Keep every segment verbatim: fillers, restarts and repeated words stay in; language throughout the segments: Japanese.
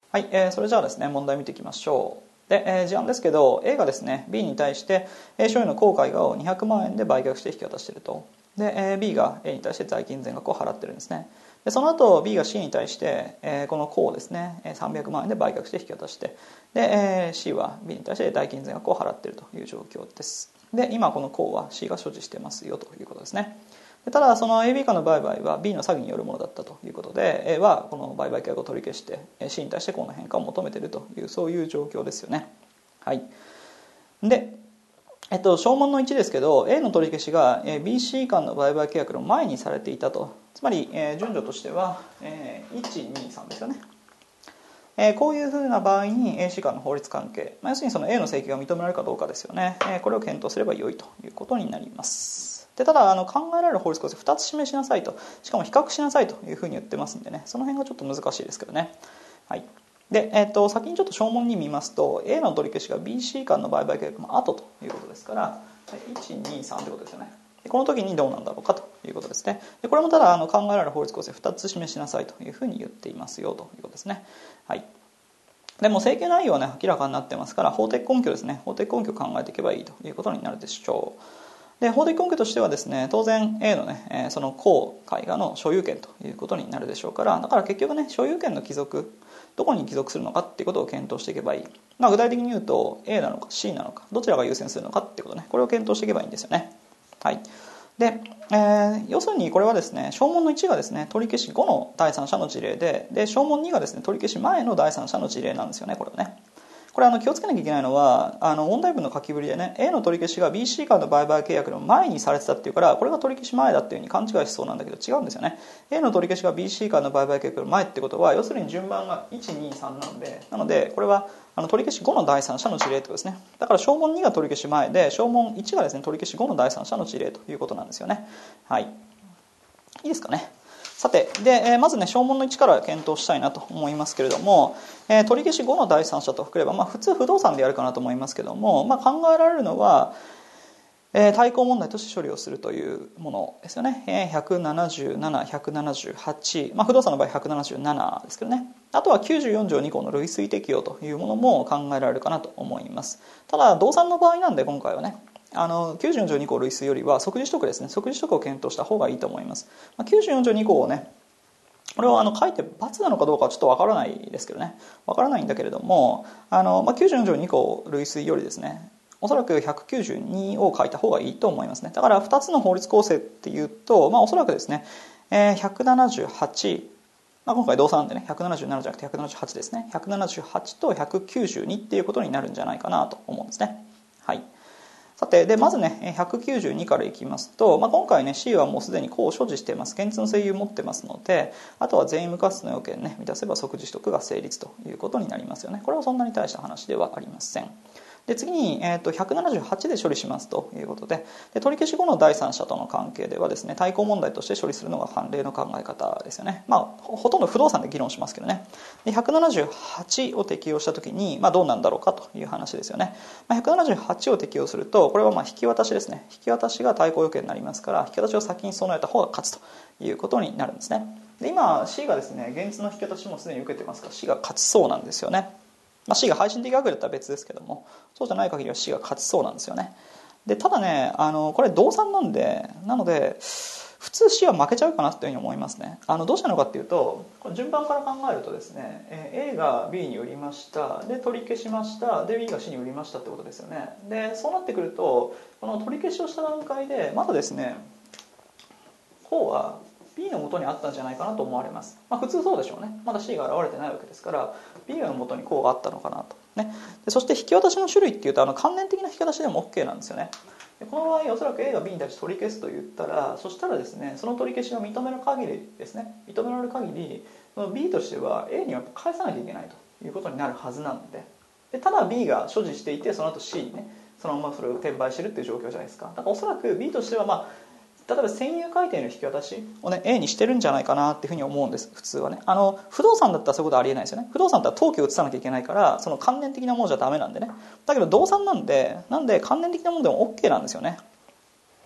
はい、えー、それじゃあですね、問題見ていきましょう。で、えー、事案ですけど、A がですね B に対して、えー、所有の公開画をにひゃくまんえんで売却して引き渡していると。で、えー、B が A に対して代金全額を払ってるんですね。でその後 B が C に対して、えー、この公をですねさんびゃくまんえんで売却して引き渡して、で、えー、C は B に対して代金全額を払っているという状況です。で今この公は C が所持してますよということですね。ただその エービー 間の売買は B の詐欺によるものだったということで A はこの売買契約を取り消して C に対してこの返還を求めているというそういう状況ですよね。はい、で、えっと、証文のいちですけど A の取り消しが ビーシー 間の売買契約の前にされていたと。つまり順序としてはいちにさんですよね。こういうふうな場合に エーシー 間の法律関係、要するにその A の請求が認められるかどうかですよね。これを検討すればよいということになります。でただあの考えられる法律構成ふたつ示しなさいと、しかも比較しなさいというふうに言ってますんでね、その辺がちょっと難しいですけどね。はいでえー、と先にちょっと証文に見ますと A の取り消しが ビーシー 間の売買契約の後ということですからいちにさんということですよね。この時にどうなんだろうかということですね。でこれもただあの考えられる法律構成ふたつ示しなさいというふうに言っていますよということですね。はいでも請求内容は、ね、明らかになってますから法的根拠ですね、法的根拠を考えていけばいいということになるでしょう。で法的根拠としてはですね、当然 A のねその公絵画の所有権ということになるでしょうから、だから結局ね所有権の帰属どこに帰属するのかっていうことを検討していけばいい、まあ、具体的に言うと A なのか C なのかどちらが優先するのかっていうことね、これを検討していけばいいんですよね。はいでえー、要するにこれはですね証文のいちがですね取り消し後の第三者の事例で、で証文にがですね取り消し前の第三者の事例なんですよね。これはねこれあの気をつけなきゃいけないのはあの問題文の書きぶりでね A の取り消しが ビーシー 間の売買契約の前にされてたっていうからこれが取り消し前だっていうふうに勘違いしそうなんだけど違うんですよね。 A の取り消しが ビーシー 間の売買契約の前ってことは要するに順番がいちにさんなんで、なのでこれはあの取り消し後の第三者の事例ってことですね。だから証文にが取り消し前で証文いちがですね取り消し後の第三者の事例ということなんですよね。はい、いいですかね。さてで、えー、まずね証文のいちから検討したいなと思いますけれども、えー、取り消し後の第三者とくれば、まあ、普通不動産でやるかなと思いますけども、まあ、考えられるのは、えー、対抗問題として処理をするというものですよね。えー、ひゃくななじゅうなな、ひゃくななじゅうはち、まあ、不動産の場合ひゃくななじゅうななですけどね。あとはきゅうじゅうよん条に項の類推適用というものも考えられるかなと思います。ただ動産の場合なんで今回はねあのきゅうじゅうよん条に項類推よりは即時取得ですね、即時取得を検討した方がいいと思います。まあ、きゅうじゅうよん条に項をねこれをあの書いて×なのかどうかはちょっとわからないですけどね、わからないんだけれどもあの、まあ、きゅうじゅうよん条に項類推よりですねおそらくひゃくきゅうじゅうにを書いた方がいいと思いますね。だからふたつの法律構成っていうと、まあ、おそらくですね、えー、ひゃくななじゅうはち、まあ、今回動産でねひゃくななじゅうななじゃなくてひゃくななじゅうはちですね、ひゃくななじゅうはちとひゃくきゅうじゅうにっていうことになるんじゃないかなと思うんですね。はいさてでまずねひゃくきゅうじゅうにからいきますと、まあ、今回ね C はもうすでに公を所持しています、現実の声優を持ってますので、あとは全員無過失の要件ね満たせば即時取得が成立ということになりますよね。これはそんなに大した話ではありません。で次に、えー、とひゃくななじゅうはちで処理しますということで、で取り消し後の第三者との関係ではですね対抗問題として処理するのが慣例の考え方ですよね。まあほ、ほとんど不動産で議論しますけどね。でひゃくななじゅうはちを適用した時に、まあ、どうなんだろうかという話ですよね。まあ、ひゃくななじゅうはちを適用するとこれはまあ引き渡しですね、引き渡しが対抗要件になりますから引き渡しを先に備えた方が勝つということになるんですね。で今 C がですね現実の引き渡しもすでに受けてますから C が勝ちそうなんですよね。まあ、C が配信的学だったら別ですけどもそうじゃない限りは C が勝ちそうなんですよね。でただねあのこれ動産なんでなので普通 C は負けちゃうかなというふうに思いますね。あのどうしたのかっていうとこれ順番から考えるとですね A が B に売りましたで取り消しましたで B が C に売りましたってことですよね。でそうなってくるとこの取り消しをした段階でまだですねこうはB の元にあったんじゃないかなと思われます。まあ、普通そうでしょうね。まだ C が現れてないわけですから B の元にこうがあったのかなと、ね、でそして引き渡しの種類っていうとあの関連的な引き渡しでも OK なんですよね。でこの場合おそらく A が B に対して取り消すと言ったらそしたらですねその取り消しが認める限りですね認められる限りその B としては A には返さなきゃいけないということになるはずなので、でただ B が所持していてその後 C にねそのままそれを転売してるっていう状況じゃないですか。だからおそらく B としてはまあ例えば占有改定の引き渡しを、ね、A にしてるんじゃないかなっていうふうに思うんです。普通はねあの不動産だったらそういうことはありえないですよね。不動産だったら登記を移さなきゃいけないからその関連的なものじゃダメなんでね。だけど動産なんでなんで関連的なものでも OK なんですよね。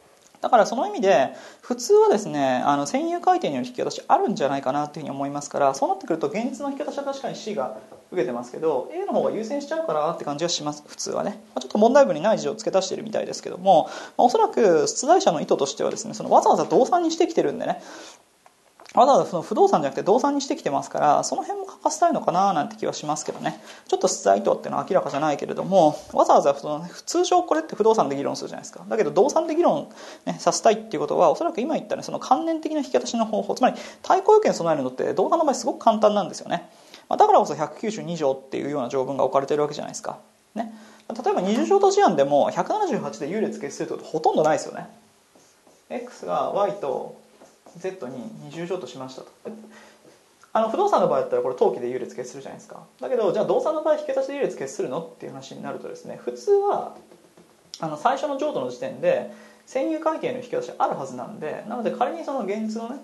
だからその意味で普通はですね、あの占有回転による引き渡しあるんじゃないかなというふうに思いますから、そうなってくると現実の引き渡しは確かに C が受けてますけど A の方が優先しちゃうかなって感じはします、普通はね。ちょっと問題文にない事情を付け足しているみたいですけども、おそらく出題者の意図としてはですね、そのわざわざ動産にしてきてるんでね、わざわざその不動産じゃなくて動産にしてきてますから、その辺も書かせたいのかななんて気はしますけどね。ちょっと出題意図っていうのは明らかじゃないけれども、わざわざその通常これって不動産で議論するじゃないですか。だけど動産で議論、ね、させたいっていうことは、おそらく今言ったね、その関連的な引き渡しの方法、つまり対抗要件備えるのって動産の場合すごく簡単なんですよね。まあ、だからこそひゃくきゅうじゅうに条っていうような条文が置かれてるわけじゃないですか。ね、例えば二重衝突事案でもひゃくななじゅうはちで優劣決するってことほとんどないですよね。X が Y とZ に二重衝突しましたと。あの不動産の場合だったらこれ登記で優劣決するじゃないですか。だけどじゃあ動産の場合引き渡しで優劣決するのっていう話になるとですね、普通はあの最初の譲渡の時点で占有関係の引き渡しあるはずなんで、なので仮にその現実のね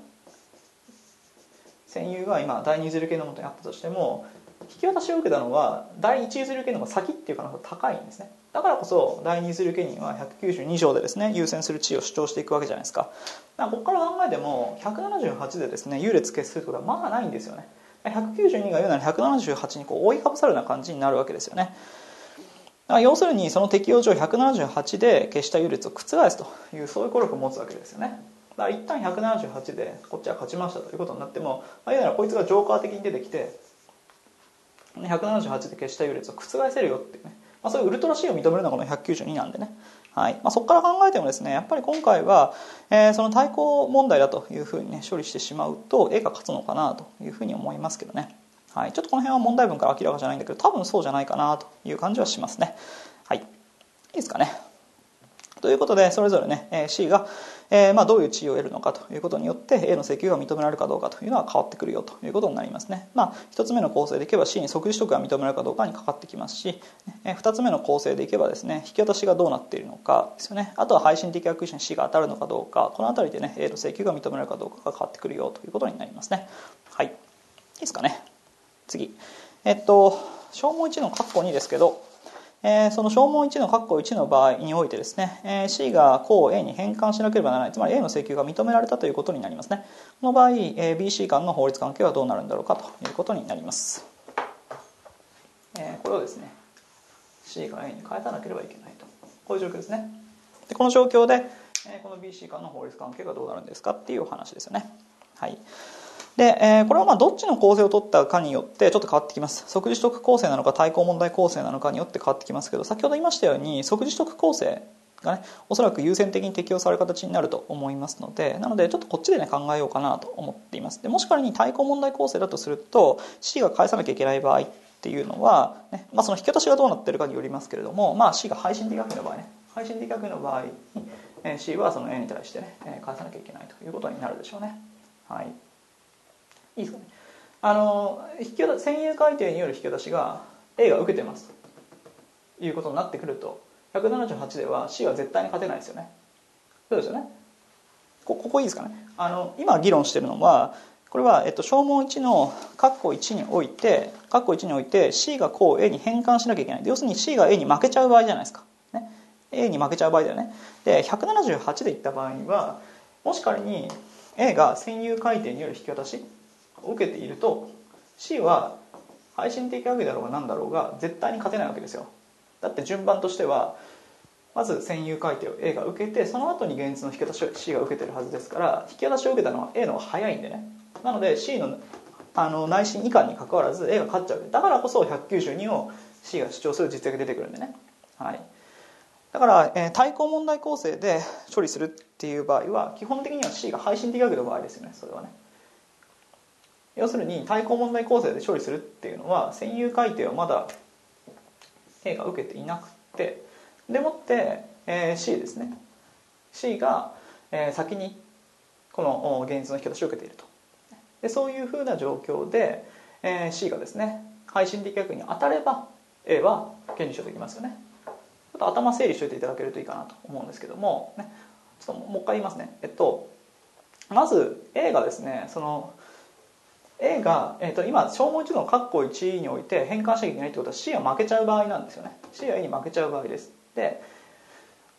占有が今第二譲り権のもとにあったとしても、引き渡しを受けたのは第一譲り権の方が先っていう可能性が高いんですね。だからこそ第二譲り権人はひゃくきゅうじゅうに条でですね優先する地位を主張していくわけじゃないですか。だからここから考えてもひゃくななじゅうはちでですね優劣決するってことはまあないんですよね。ひゃくきゅうじゅうにが言うならひゃくななじゅうはちにこう覆いかぶさるような感じになるわけですよね。だから要するにその適用上ひゃくななじゅうはちで消した優劣を覆すというそういう効力を持つわけですよね。だから一旦ひゃくななじゅうはちでこっちは勝ちましたということになっても、まあ、言うならこいつがジョーカー的に出てきてひゃくななじゅうはちで消した優劣を覆せるよっていうね、まあ、そういうウルトラ C を認めるのがこのひゃくきゅうじゅうになんでね、はいまあ、そこから考えてもですね、やっぱり今回は、えー、その対抗問題だというふうにね処理してしまうと A が勝つのかなというふうに思いますけどね、はい、ちょっとこの辺は問題文から明らかじゃないんだけど多分そうじゃないかなという感じはしますね。はい、いいですかね。ということでそれぞれね C が、えーまあ、どういう地位を得るのかということによって A の請求が認められるかどうかというのは変わってくるよということになりますね。まあ、ひとつめの構成でいけば C に即時取得が認められるかどうかにかかってきますし、ふたつめの構成でいけばですね引き渡しがどうなっているのかですよね。あとは配信的役員に C が当たるのかどうか、このあたりでね A の請求が認められるかどうかが変わってくるよということになりますね。はい、いいですかね。次、えっと小問いちの括弧にですけど、えー、その小問いちの括弧いちの場合においてですね、えー、C が項 A に変換しなければならない、つまり A の請求が認められたということになりますね。この場合、えー、ビーシー 間の法律関係はどうなるんだろうかということになります。えー、これをですね C が A に変えたなければいけないと、こういう状況ですね。でこの状況で、えー、この ビーシー 間の法律関係がどうなるんですかっていうお話ですよね。はい。で、えー、これはまあどっちの構成を取ったかによってちょっと変わってきます。即時取得構成なのか対抗問題構成なのかによって変わってきますけど、先ほど言いましたように即時取得構成がねおそらく優先的に適用される形になると思いますので、なのでちょっとこっちでね考えようかなと思っています。でもし仮に対抗問題構成だとすると C が返さなきゃいけない場合っていうのは、ねまあ、その引き渡しがどうなってるかによりますけれども、まあ、C が配信的学位の場合ね配信的学位の場合に C はその A に対してね返さなきゃいけないということになるでしょうね。はい、いいですかね。あの引き渡し占有改定による引き渡しが A が受けてますということになってくるとひゃくななじゅうはちでは C は絶対に勝てないですよね。そうですよね。こ こ, ここいいですかね。あの今議論しているのはこれは、えっと、小問いちの括弧いちにおいて括弧いちにおいて C が項 A に変換しなきゃいけない。要するに C が A に負けちゃう場合じゃないですか、ね、A に負けちゃう場合だよね。でひゃくななじゅうはちでいった場合にはもし仮に A が占有改定による引き渡しを受けていると C は配信的学位だろうが何だろうが絶対に勝てないわけですよ。だって順番としてはまず占有改定を A が受けてその後に現実の引き渡しを C が受けてるはずですから、引き渡しを受けたのは A の方が早いんでね。なので C の, あの内心以下にかかわらず A が勝っちゃう。だからこそひゃくきゅうじゅうにを C が主張する実績が出てくるんでね。はい、だから、えー、対抗問題構成で処理するっていう場合は基本的には C が配信的学位の場合ですよね。それはね、要するに対抗問題構成で処理するっていうのは占有改定をまだ A が受けていなくて、でもって、えー、C ですね C が、えー、先にこの現実の引き渡しを受けていると。でそういうふうな状況で、えー、C がですね配信的学位に当たれば A は権利主張できますよね。ちょっと頭整理しておいていただけるといいかなと思うんですけども、ね、ちょっともう一回言いますね。えっとまず A がですねその A が、えー、と今小問いちの括弧いちにおいて変換しなきゃいけないってことは C は負けちゃう場合なんですよね。 C は A に負けちゃう場合です。で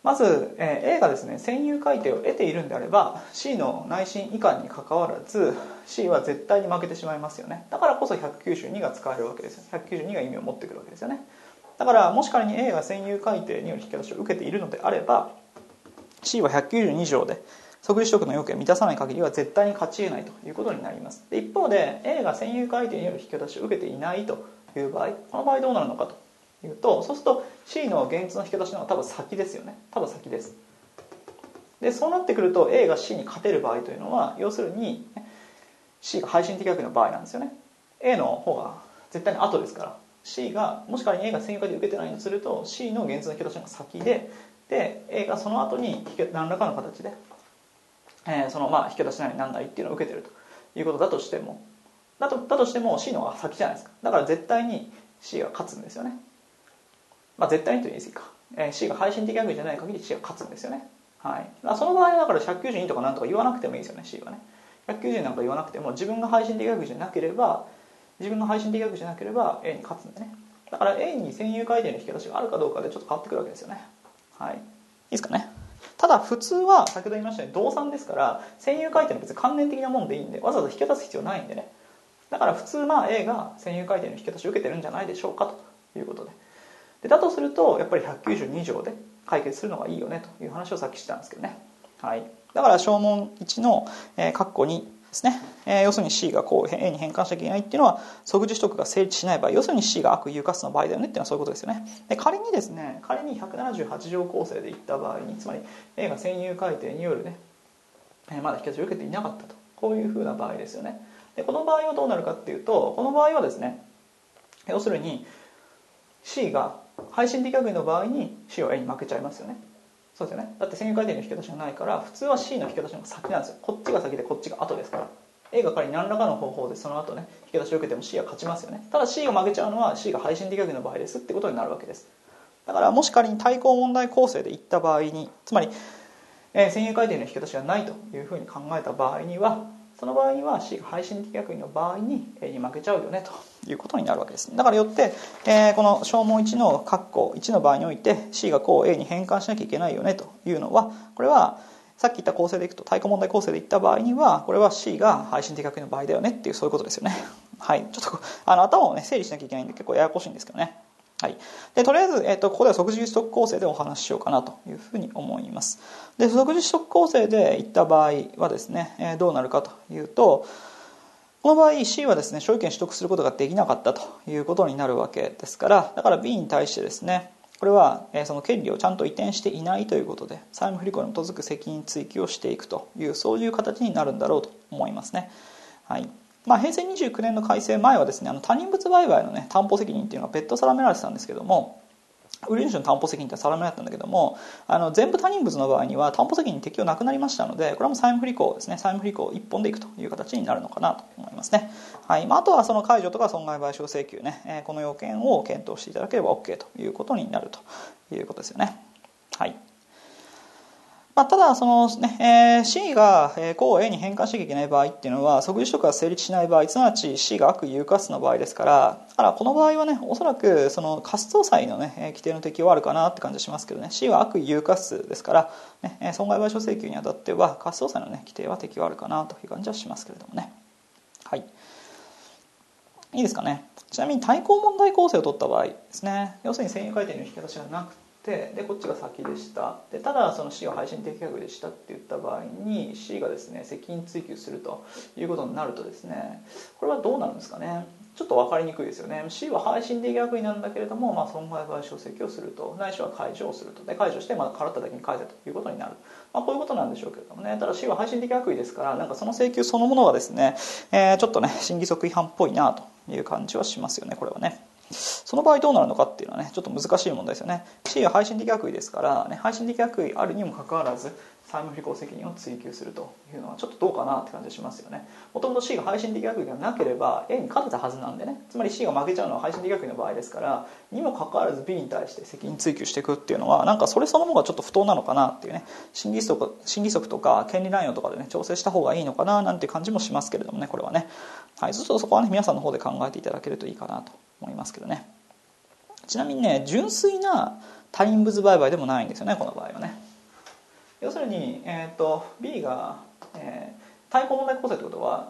まず、えー、A がですね占有改定を得ているんであれば C の内心以下にかかわらず C は絶対に負けてしまいますよね。だからこそひゃくきゅうじゅうにが使えるわけですよ。ひゃくきゅうじゅうにが意味を持ってくるわけですよね。だからもし仮に A が占有改定による引き渡しを受けているのであれば C はひゃくきゅうじゅうに条で即時取得の要件を満たさない限りは絶対に勝ち得ないということになります。で一方で A が占有改定による引き渡しを受けていないという場合、この場合どうなるのかというと、そうすると C の現実の引き渡しの方が多分先ですよね。多分先です。でそうなってくると A が C に勝てる場合というのは要するに C が配信的逆位の場合なんですよね。 A の方が絶対に後ですから C がもし仮に A が占有改定を受けてないとすると C の現実の引き渡しの方が先でで A がその後に何らかの形で、えー、そのまあ引き渡しなりなんなりっていうのを受けてるということだとしてもだとだとしても C の方が先じゃないですか。だから絶対に C が勝つんですよね。まあ絶対にと言い過ぎか、えー、C が配信的逆位じゃない限り C が勝つんですよね。はい、その場合はだからひゃくきゅうじゅうにとかなんとか言わなくてもいいですよね。 C はねひゃくきゅうじゅうなんか言わなくても自分が配信的逆位じゃなければ自分が配信的逆位じゃなければ A に勝つんでね。だから A に占有改定の引き渡しがあるかどうかでちょっと変わってくるわけですよね。はい、いいですかね。ただ普通は先ほど言いましたように動産ですから占有改定の別に関連的なものでいいんでわざわざ引き渡す必要ないんでね。だから普通まあ A が占有改定の引き渡しを受けてるんじゃないでしょうかということで、でだとするとやっぱりひゃくきゅうじゅうに条で解決するのがいいよねという話をさっきしたんですけどね。はい、だから小問いちの、えー、括弧にですね、えー、要するに C がこう A に変換しなきゃいけないっていうのは即時取得が成立しない場合、要するに C が悪有過失の場合だよねっていうのはそういうことですよね。で仮にですね仮にひゃくななじゅうはち条構成でいった場合につまり A が占有改定によるね、えー、まだ引き渡しを受けていなかったとこういうふうな場合ですよね。でこの場合はどうなるかっていうとこの場合はですね要するに C が配信的逆位の場合に C は A に負けちゃいますよね。そうですよね。だって占有改定の引き渡しがないから普通は C の引き渡しの方が先なんですよ。こっちが先でこっちが後ですから A が仮に何らかの方法でその後ね引き渡しを受けても C は勝ちますよね。ただ C が負けちゃうのは C が配信的逆位の場合ですってことになるわけです。だからもし仮に対抗問題構成でいった場合につまり、えー、占有改定の引き渡しがないというふうに考えた場合にはその場合には C が配信的逆位の場合に A に負けちゃうよねということになるわけです。だからよって、えー、この小問いちの括弧いちの場合において C がこう A に変換しなきゃいけないよねというのはこれはさっき言った構成でいくと対抗問題構成でいった場合にはこれは C が配信的逆位の場合だよねっていうそういうことですよね。はい、ちょっとあの頭をね整理しなきゃいけないんで結構ややこしいんですけどね。はい、でとりあえず、えー、とここでは即時取得構成でお話ししようかなというふうに思います。で即時取得構成でいった場合はですね、えー、どうなるかというとこの場合 C はですね所有権取得することができなかったということになるわけですからだから B に対してですねこれはその権利をちゃんと移転していないということで債務不履行に基づく責任追及をしていくというそういう形になるんだろうと思いますね。はいまあ、平成にじゅうきゅうねんの改正前はですねあの他人物売買の、ね、担保責任っていうのが別途定められてたんですけども売り主の担保責任って定められたんだけどもあの全部他人物の場合には担保責任適用なくなりましたのでこれはもう債務不履行ですね債務不履行一本でいくという形になるのかなと思いますね。はいまあ、あとはその解除とか損害賠償請求ね、えー、この要件を検討していただければ OK ということになるということですよね。はいまあ、ただその、ねえー、C がこう A に変換しなきゃいけない場合っていうのは即時取得が成立しない場合すなわち C が悪有過失の場合ですからだからこの場合はねおそらくその過失相殺の、ね、規定の適用はあるかなって感じがしますけどね C は悪有過失ですから、ね、損害賠償請求にあたっては過失相殺の、ね、規定は適用あるかなという感じはしますけれどもね。はいいいですかね。ちなみに対抗問題構成を取った場合ですね要するに占有改定の引き渡しがなくてでこっちが先でしたでただその C が配信的逆位でしたって言った場合に C がですね責任追及するということになるとですねこれはどうなるんですかね。ちょっと分かりにくいですよね。 C は配信的逆位なんだけれども、まあ、損害賠償請求をするとないしは解除をするとで解除してまだ払っただけに返せということになる、まあ、こういうことなんでしょうけれどもね。ただ C は配信的逆位ですからなんかその請求そのものはですね、えー、ちょっとね審議則違反っぽいなという感じはしますよねこれはね。その場合どうなるのかっていうのはねちょっと難しい問題ですよね。 C は配信的逆位ですから、ね、配信的逆位あるにもかかわらず債務不履行責任を追及するというのはちょっとどうかなって感じがしますよね。もともと C が配信的逆位がなければ A に勝てたはずなんでねつまり C が負けちゃうのは配信的逆位の場合ですからにもかかわらず B に対して責任追及していくっていうのはなんかそれそのものがちょっと不当なのかなっていうね審議則、審議則とか権利乱用とかでね調整した方がいいのかななんていう感じもしますけれどもねこれはね。はい、そうするとそこはね皆さんの方で考えていただけるといいかなと思いますけどね。ちなみにね純粋な他人物売買でもないんですよね、この場合はね。要するに、えー、と B が、えー、対項問題構成ってことは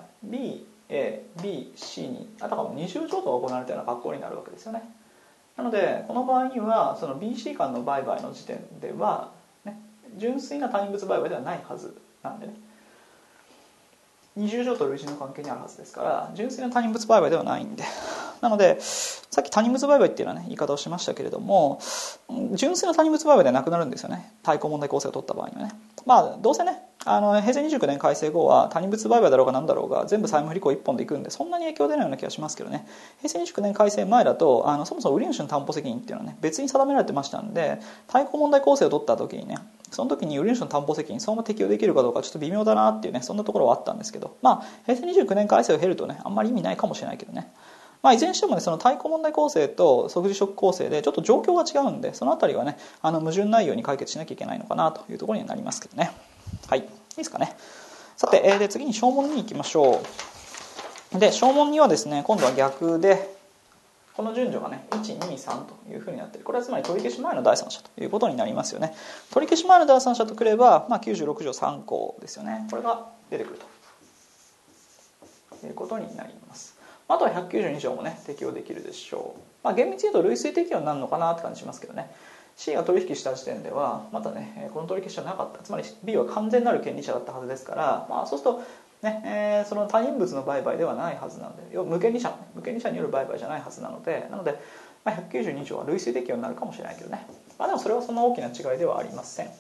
BABC にあたかも二重譲渡が行われたような格好になるわけですよね。なのでこの場合にはその ビーシー 間の売買の時点では、ね、純粋な他人物売買ではないはずなんでね、二重譲渡類似の関係にあるはずですから純粋な他人物売買ではないんで、なのでさっき他人物売買っていうのはね言い方をしましたけれども、純粋な他人物売買ではなくなるんですよね、対項問題構成を取った場合にはね。まあどうせねあの平成にじゅうきゅうねん改正後は他人物売買だろうが何だろうが全部債務不履行一本でいくんでそんなに影響出ないような気がしますけどね。平成にじゅうきゅうねん改正前だとあのそもそも売り主の担保責任っていうのはね別に定められてましたんで、対項問題構成を取った時にねその時に売り主の担保責任そのまま適用できるかどうかちょっと微妙だなっていうねそんなところはあったんですけど、まあ平成にじゅうきゅうねん改正を経るとねあんまり意味ないかもしれないけどね。まあ、いずれにしてもねその対項問題構成と即時ショック構成でちょっと状況が違うんでそのあたりはねあの矛盾ないように解決しなきゃいけないのかなというところになりますけどね。はい、いいですかね。さて、えー、で次に証文に行きましょう。で証文にはですね今度は逆でこの順序がねいちにさんというふうになっている。これはつまり取り消し前の第三者ということになりますよね。取り消し前の第三者とくれば、まあ、きゅうじゅうろく条さん項ですよね。これが出てくるということになります。あとはひゃくきゅうじゅうに条もね適用できるでしょう。まあ、厳密に言うと類推適用になるのかなって感じしますけどね。 C が取引した時点ではまだねこの取り消しはなかった。つまり B は完全なる権利者だったはずですから、まあ、そうするとねえー、その他人物の売買ではないはずなので要は無権利者無権利者による売買じゃないはずなのでなので、まあ、ひゃくきゅうじゅうに条は類推適用になるかもしれないけどね、まあ、でもそれはそんな大きな違いではありません。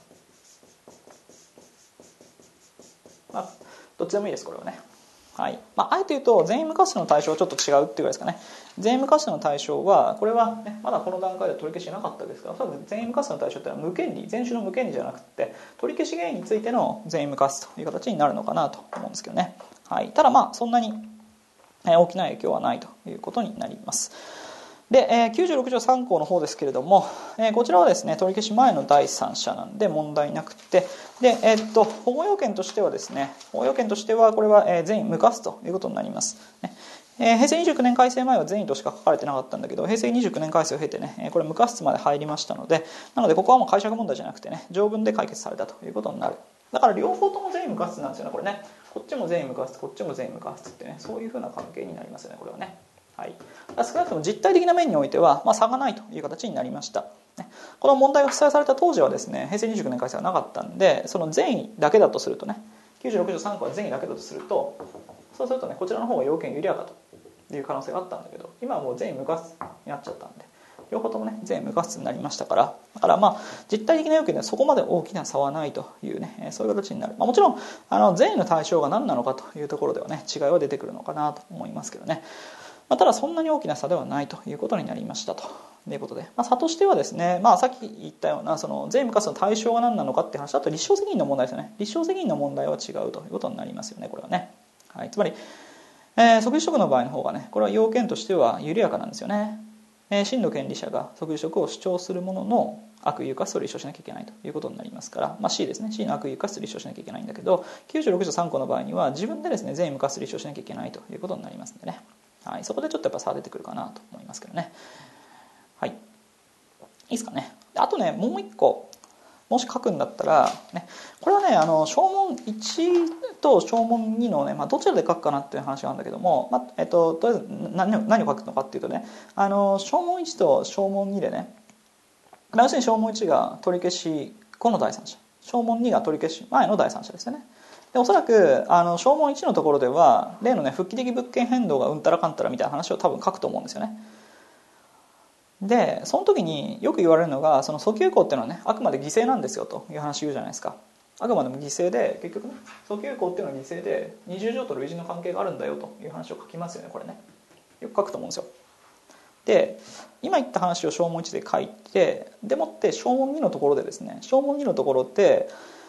まあどっちでもいいですこれはね。はいまあ、あえて言うと全員無過失の対象はちょっと違うっていうぐらいですかね。全員無過失の対象はこれは、ね、まだこの段階では取り消しなかったですから、全員無過失の対象っていうのは無権利全種の無権利じゃなくて取り消し原因についての全員無過失という形になるのかなと思うんですけどね。はい、ただまあそんなに大きな影響はないということになります。できゅうじゅうろく条さん項の方ですけれども、こちらはですね取り消し前の第三者なんで問題なくて、で、えっと、保護要件としてはですね保護要件としてはこれは全員無過失ということになります、ねえー、平成にじゅうきゅうねん改正前は善意としか書かれてなかったんだけど平成にじゅうきゅうねん改正を経てねこれ無過失まで入りましたので、なのでここはもう解釈問題じゃなくてね条文で解決されたということになる。だから両方とも善意無過失なんですよねこれね。こっちも善意無過失こっちも善意無過失ってねそういうふうな関係になりますよねこれはね。はい、少なくとも実態的な面においては、まあ、差がないという形になりました。この問題が記載された当時はですね平成にじゅうきゅうねん改正はなかったんでその善意だけだとするとねきゅうじゅうろく条さん項は善意だけだとするとそうするとねこちらの方が要件有利やかという可能性があったんだけど今はもう善意無過失になっちゃったんで両方ともね善意無過失になりましたからだからまあ実態的な要件ではそこまで大きな差はないというねそういう形になる、まあ、もちろんあの善意の対象が何なのかというところではね違いは出てくるのかなと思いますけどね。まあ、ただそんなに大きな差ではないということになりましたということで、まあ、差としてはですね、まあ、さっき言ったようなその善意無過失の対象が何なのかっていう話、あと立証責任の問題ですよね。立証責任の問題は違うということになりますよねこれはね。はい、つまり、えー、即時職の場合の方がねこれは要件としては緩やかなんですよね。えー、真の権利者が即時職を主張するものの悪意有過失を立証しなきゃいけないということになりますから、まあ、C ですね C の悪意有過失を立証しなきゃいけないんだけどきゅうじゅうろく条さん項の場合には自分でですね善意無過失を立証しなきゃいけないということになりますんでね。はい、そこでちょっとやっぱ差が出てくるかなと思いますけどね。はい、いいですかね。あとねもう一個もし書くんだったら、ね、これはねあの証文いちと証文にのね、まあ、どちらで書くかなっていう話があるんだけども、まあえっと、とりあえず何を何を書くのかっていうとねあの証文いちと証文にでね、要するに証文いちが取り消し後の第三者証文にが取り消し前の第三者ですよね。でおそらくあの証文いちのところでは例のね復帰的物件変動がうんたらかんたらみたいな話を多分書くと思うんですよね。でその時によく言われるのがその訴求項っていうのはねあくまで犠牲なんですよという話言うじゃないですか。あくまでも犠牲で結局ね訴求項っていうのは犠牲で二重譲渡類似の関係があるんだよという話を書きますよねこれね。よく書くと思うんですよ。で今言った話を証文いちで書いてでもって証文にのところでですね証文にのところって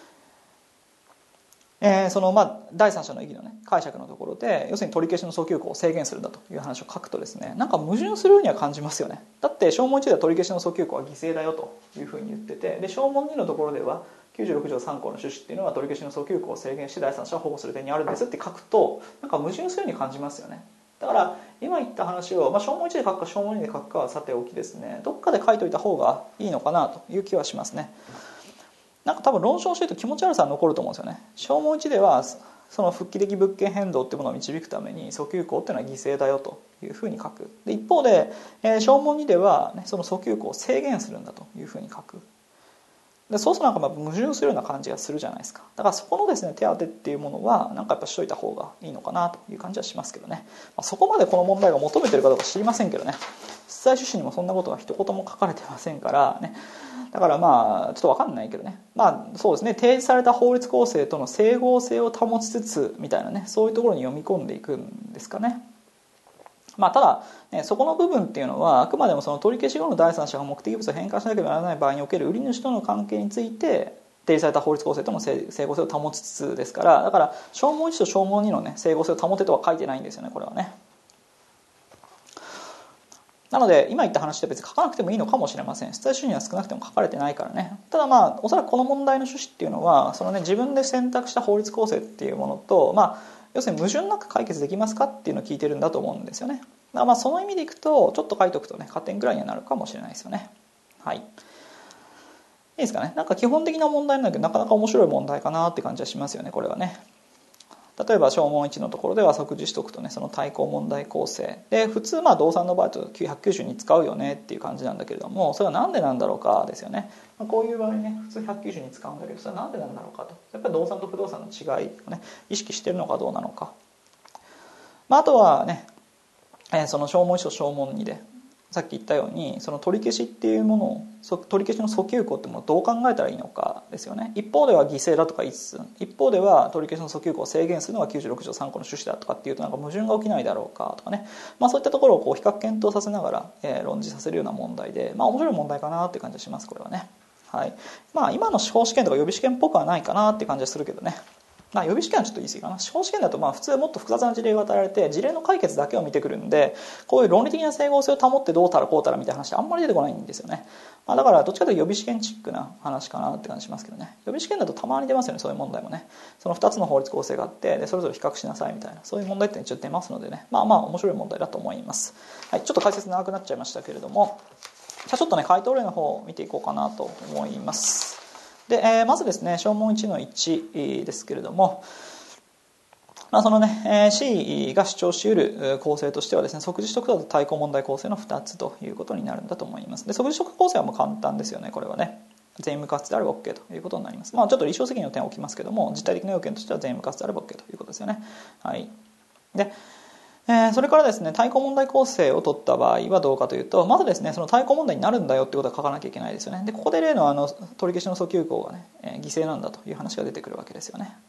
えー、そのまあ第三者の意義のね解釈のところで要するに取り消しの訴求項を制限するんだという話を書くとですねなんか矛盾するようには感じますよね。だって証文いちでは取り消しの訴求項は犠牲だよというふうに言っててで証文にのところではきゅうじゅうろく条さん項の趣旨っていうのは取り消しの訴求項を制限して第三者を保護する点にあるんですって書くとなんか矛盾するように感じますよね。 だから今言った話を、まあ、小問いちで書くか小問にで書くかはさておきですね、どっかで書いといた方がいいのかなという気はしますね。なんか多分論証してると気持ち悪さが残ると思うんですよね。小問いちではその復帰的物件変動っていうものを導くために訴求項っていうのは犠牲だよというふうに書く。で一方で、えー、小問にでは、ね、その訴求項を制限するんだというふうに書く。でそうするとなんかまあ矛盾するような感じがするじゃないですか。だからそこのですね手当てっていうものはなんかやっぱしといた方がいいのかなという感じはしますけどね、まあ、そこまでこの問題が求めてるかどうか知りませんけどね、出題趣旨にもそんなことが一言も書かれてませんからね。だからまあちょっと分かんないけどね、まあそうですね、提示された法律構成との整合性を保ちつつみたいなね、そういうところに読み込んでいくんですかね。まあ、ただ、ね、そこの部分っていうのはあくまでもその取り消し後の第三者が目的物を返還しなければならない場合における売り主との関係について提示された法律構成との整合性を保ちつつですから、だから小問いちと小問にの、ね、整合性を保てとは書いてないんですよね、これはね。なので今言った話って別に書かなくてもいいのかもしれません。出題趣旨には少なくても書かれてないからね。ただまあおそらくこの問題の趣旨っていうのはその、ね、自分で選択した法律構成っていうものと、まあ、要するに矛盾なく解決できますかっていうのを聞いてるんだと思うんですよね。だからまあその意味でいくとちょっと書いておくとね加点ぐらいにはなるかもしれないですよね。はい、いいですかね。なんか基本的な問題なんだけどなかなか面白い問題かなって感じはしますよね、これはね。例えば小問いちのところでは即時取得とねその対項問題構成で、普通まあ動産の場合だとひゃくきゅうじゅうに使うよねっていう感じなんだけれども、それはなんでなんだろうかですよね。こういう場合ね普通ひゃくきゅうじゅうに使うんだけど、それはなんでなんだろうかと、やっぱり動産と不動産の違いをね意識しているのかどうなのか、まあ、あとはね、えー、その小問いちと小問にでさっき言ったようにその取り消しっていうものを取り消しの訴求項っていうものをどう考えたらいいのかですよね。一方では犠牲だとか言いつつ、一方では取り消しの訴求項を制限するのがきゅうじゅうろく条さん項の趣旨だとかっていうとなんか矛盾が起きないだろうかとかね、まあ、そういったところをこう比較検討させながら、えー、論じさせるような問題で、まあ面白い問題かなっていう感じがします、これはね。はい、まあ今の司法試験とか予備試験っぽくはないかなっていう感じがするけどね。まあ、予備試験はちょっと言い過ぎかな。司法試験だとまあ普通はもっと複雑な事例が与えられて事例の解決だけを見てくるんで、こういう論理的な整合性を保ってどうたらこうたらみたいな話ってあんまり出てこないんですよね。まあ、だからどっちかというと予備試験チックな話かなって感じしますけどね。予備試験だとたまに出ますよね、そういう問題もね。そのふたつの法律構成があってでそれぞれ比較しなさいみたいな、そういう問題って一応出ますのでね、まあまあ面白い問題だと思います。はい、ちょっと解説長くなっちゃいましたけれども、じゃあちょっとね回答例の方を見ていこうかなと思います。で、えー、まずですね小問いちのいちですけれども、まあそのね、C が主張し得る構成としてはですね、即時取得と対項問題構成のふたつということになるんだと思います。で即時取得構成はもう簡単ですよね、これはね。全員無過失であれば OK ということになります。まあちょっと立証責任の点を置きますけども、実体的な要件としては全員無過失であれば OK ということですよね。はい。で、えー、それからですね対項問題構成を取った場合はどうかというと、まずですねその対項問題になるんだよってことは書かなきゃいけないですよね。でここで例のあの取り消しの訴求項がね、えー、犠牲なんだという話が出てくるわけですよね。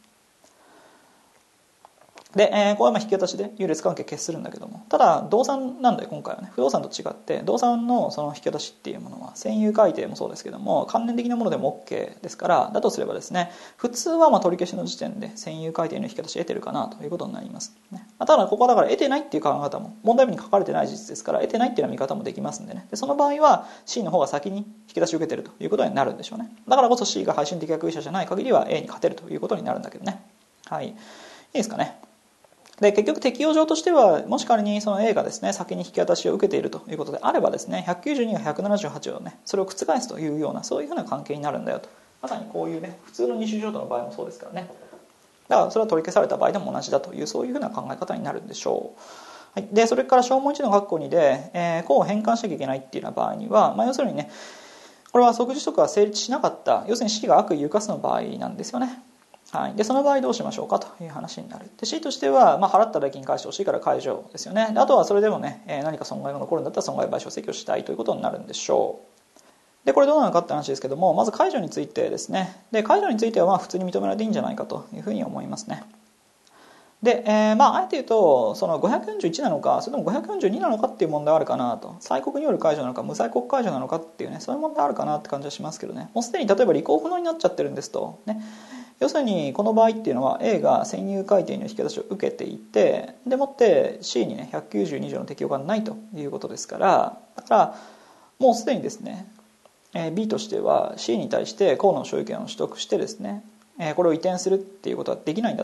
で、えー、これはまあ引き渡しで優劣関係決するんだけども、ただ動産なんで今回はね不動産と違って動産のその引き渡しっていうものは占有改定もそうですけども関連的なものでも OK ですから、だとすればですね普通はまあ取り消しの時点で占有改定の引き渡し得てるかなということになります、ね、ただここはだから得てないっていう考え方も問題文に書かれてない事実ですから得てないっていう見方もできますんでね、でその場合は C の方が先に引き出しを受けてるということになるんでしょうね。だからこそ C が配信的役員者じゃない限りは A に勝てるということになるんだけどね。はい、いいですかね。で結局適用上としてはもし仮にその A がですね先に引き渡しを受けているということであればですねひゃくきゅうじゅうにがひゃくななじゅうはちをねそれを覆すというようなそういうふうな関係になるんだよと、まさにこういうね普通の二種譲渡の場合もそうですからね、だからそれは取り消された場合でも同じだというそういうふうな考え方になるんでしょう。はい、でそれから小問いちの括弧にで、えー、項を変換しなきゃいけないっていうような場合には、まあ、要するにねこれは即時取得が成立しなかった、要するに C が悪意有過失の場合なんですよね。はい、でその場合どうしましょうかという話になる。で C としては、まあ、払った代金返してほしいから解除ですよね。であとはそれでもね、えー、何か損害が残るんだったら損害賠償請求をしたいということになるんでしょう。でこれどうなのかって話ですけども、まず解除についてですね。で解除についてはまあ普通に認められていいんじゃないかというふうに思いますね。で、えー、まああえて言うとそのごひゃくよんじゅういちなのかそれともごひゃくよんじゅうになのかっていう問題はあるかなと、催告による解除なのか無催告解除なのかっていうねそういう問題あるかなって感じはしますけどね。もうすでに例えば履行不能になっちゃってるんですとね、要するにこの場合っていうのは A が占有改定の引き渡しを受けていてでもって C にねひゃくきゅうじゅうに条の適用がないということですから、だからもうすでにですね B としては C に対して項の所有権を取得してですねこれを移転するっていうことはできないんだと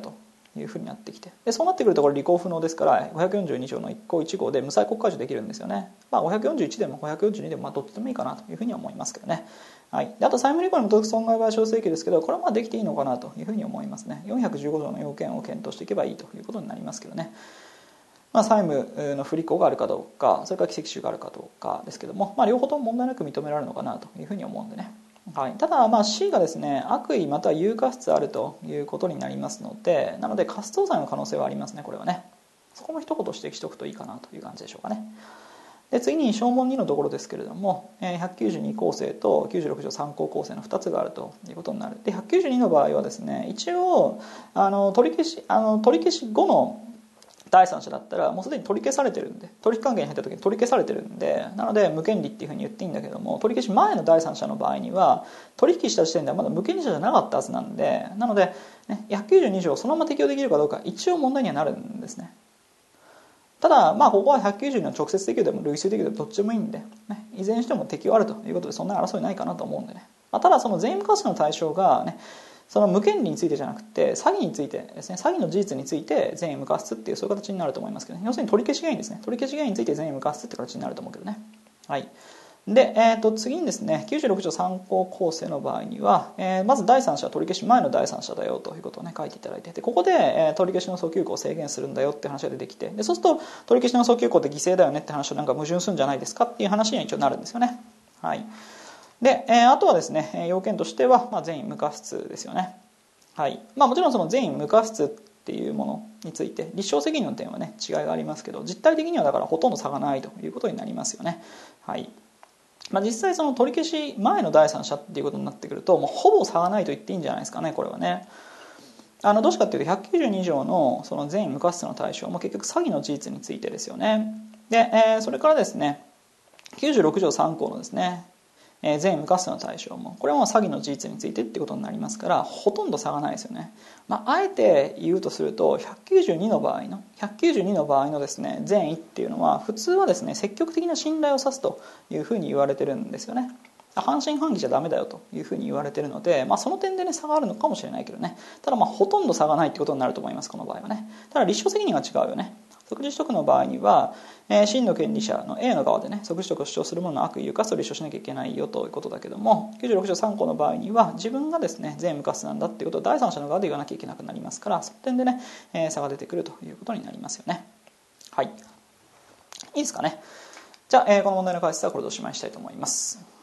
いうふうになってきて、でそうなってくるとこれ履行不能ですから、ごひゃくよんじゅうに条のいっ項いち号で無債国解除できるんですよね。まあ、ごひゃくよんじゅういちでもごひゃくよんじゅうにでもまあどっちでもいいかなというふうに思いますけどね。はい、であと債務履行に基づく損害賠償請求ですけど、これはまあできていいのかなというふうに思いますね。よんひゃくじゅうご条の要件を検討していけばいいということになりますけどね。まあ、債務の不履行があるかどうか、それから奇跡種があるかどうかですけども、まあ、両方とも問題なく認められるのかなというふうに思うんでね。はい、ただまあ C がですね、悪意または有過失あるということになりますので、なので過失当罪の可能性はありますね。これはね、そこも一言指摘しておくといいかなという感じでしょうかね。で次に証問にのところですけれども、ひゃくきゅうじゅうに構成ときゅうじゅうろく条さん項構成のふたつがあるということになる。でひゃくきゅうじゅうにの場合はですね、一応あの取り消しあの取り消し後の第三者だったらもうすでに取り消されてるんで、取引関係に入った時に取り消されてるんで、なので無権利っていうふうに言っていいんだけども、取り消し前の第三者の場合には取引した時点ではまだ無権利者じゃなかったはずなんで、なので、ね、ひゃくきゅうじゅうに条そのまま適用できるかどうか一応問題にはなるんですね。ただまあここはひゃくきゅうじゅうの直接適用でも類推適用でもどっちでもいいんで、ね、いずれにしても適用あるということでそんな争いないかなと思うんでね、まあ、ただその税務過失の対象がね、その無権利についてじゃなくて詐欺についてですね、詐欺の事実について善意無過失っていうそういう形になると思いますけど、ね、要するに取り消し原因ですね、取り消し原因について善意無過失って形になると思うけどね。はい。で、えー、と次にですね、きゅうじゅうろく条さん項構成の場合には、えー、まず第三者は取り消し前の第三者だよということをね書いていただいて、でここで、えー、取り消しの訴求項を制限するんだよって話が出てきて、でそうすると取り消しの訴求項って犠牲だよねって話となんか矛盾するんじゃないですかっていう話には一応なるんですよね。はい。で、えー、あとはですね、要件としては、まあ、善意無過失ですよね。はい。まあ、もちろんその善意無過失っていうものについて立証責任の点はね違いがありますけど、実態的にはだからほとんど差がないということになりますよね。はい。まあ、実際その取り消し前の第三者っていうことになってくるともうほぼ差がないと言っていいんじゃないですかね。これはね、あのどうしてかっていうとひゃくきゅうじゅうに条のその善意無過失の対象も結局詐欺の事実についてですよね。で、えー、それからですねきゅうじゅうろく条さん項のですね善意無過失の対象もこれは詐欺の事実についてってことになりますから、ほとんど差がないですよね。まあ、あえて言うとするとひゃくきゅうじゅうにの場合のひゃくきゅうじゅうにの場合のですね善意っていうのは普通はですね積極的な信頼を指すというふうに言われてるんですよね。半信半疑じゃダメだよというふうに言われてるので、まあ、その点でね差があるのかもしれないけどね、ただまあほとんど差がないってことになると思います、この場合はね。ただ立証責任が違うよね。即時取得の場合には、えー、真の権利者の A の側でね即時取得を主張するものの悪意有過失を立証しなきゃいけないよということだけども、きゅうじゅうろく条さん項の場合には自分がですね善意無過失なんだっていうことを第三者の側で言わなきゃいけなくなりますから、その点でね、えー、差が出てくるということになりますよね。はい、いいですかね。じゃあ、えー、この問題の解説はこれでおしまいしたいと思います。